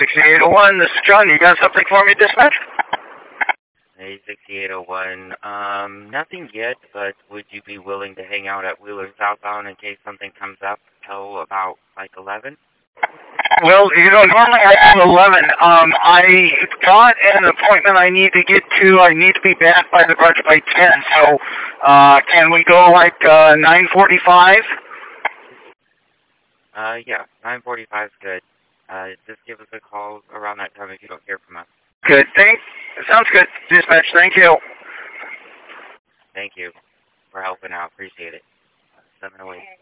6801, this is John. You got something for me, dispatch? Hey, 6801. Nothing yet, but would you be willing to hang out at Wheeler Southbound in case something comes up till about, like, 11? Well, normally I have 11. I got an appointment I need to get to. I need to be back by the brunch by 10. So, can we go like 9:45? Yeah, 9:45 is good. Just give us a call around that time if you don't hear from us. Good. Sounds good, dispatch. Thank you. Thank you for helping out. Appreciate it. 708.